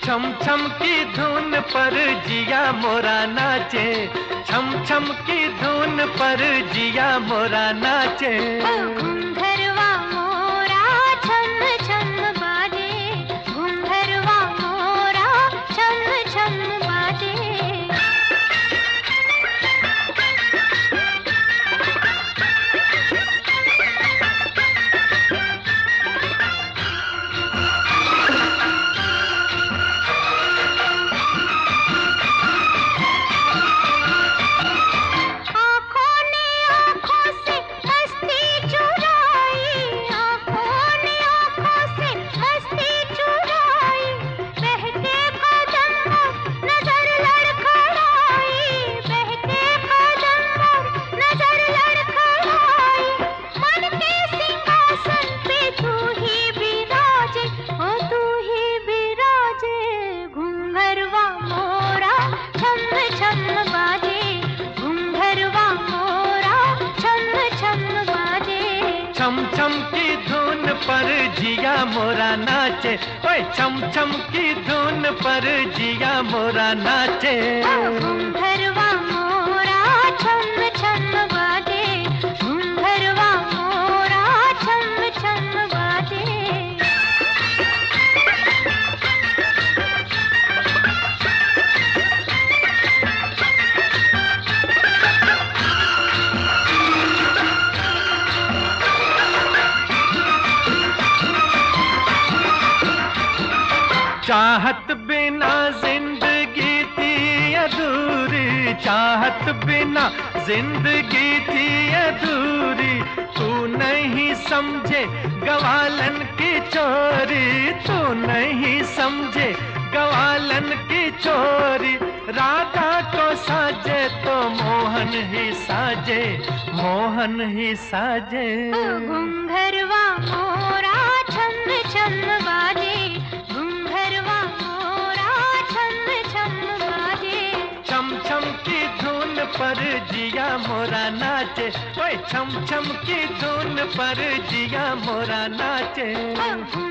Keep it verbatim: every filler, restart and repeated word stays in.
छम छम की धुन पर जिया मोरा नाचे, छम छम की धुन पर जिया मोरा नाचे। घुंघरवा मोरा छम छम बाजे, घुंघरवा मोरा छम छम बाजे। छम छम की धुन पर जिया मोरा नाचे, ओए छम छम की धुन पर जिया मोरा नाचे। घुंघरवा मोरा छम छम बाजे, घुंघरवा मोरा छम छम बाजे। चाहत बिना जिंदगी थी अधूरी, चाहत बिना जिंदगी थी अधूरी। तू नहीं समझे गवालन की चोरी, तू नहीं समझे गवालन की चोरी। राधा को साजे तो मोहन ही साजे, मोहन ही साजे। घुंघरवा मोरा छम छम बाजे, घुंघरवा मोरा छम छम बाजे। छम छम की धुन पर जिया मोरा नाचे, ओए छम छम की धुन पर जिया मोरा नाचे।